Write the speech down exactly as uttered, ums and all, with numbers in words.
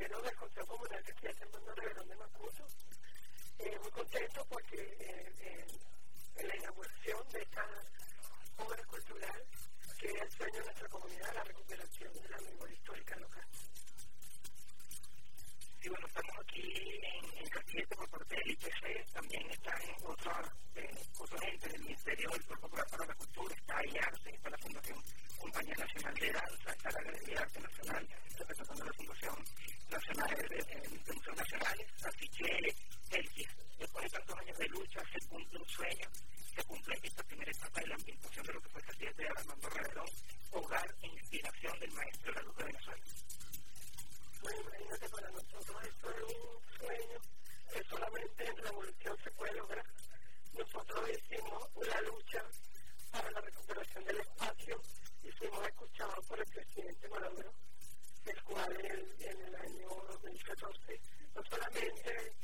pleno del Consejo Comunal que estoy haciendo en Riverón de Macuto. Eh, muy contento porque eh, eh, en la inauguración de esta obra cultural que es el sueño de nuestra comunidad, la recuperación de la memoria histórica local. Sí, bueno, estamos aquí en el Castillete por parte del I P C, también están otros eh, otros entes del Ministerio del Cuerpo Popular para la Cultura, está I A R C, está la Fundación Compañía Nacional de Danza, está la Galería de Arte Nacional, representando la Fundación Nacional de, de, de Museos Nacionales, así que el, después de tantos años de lucha se cumple un sueño, se cumple esta primera etapa de la ambientación de lo que fue el Castillete de Armando Reverón, hogar e inspiración del maestro de la luz de Venezuela. Bueno, imagínate, para nosotros esto es un sueño que solamente en la evolución se puede lograr. Nosotros hicimos una lucha para la recuperación del espacio y fuimos escuchados por el presidente Maduro, el cual en, en el año dos mil catorce no solamente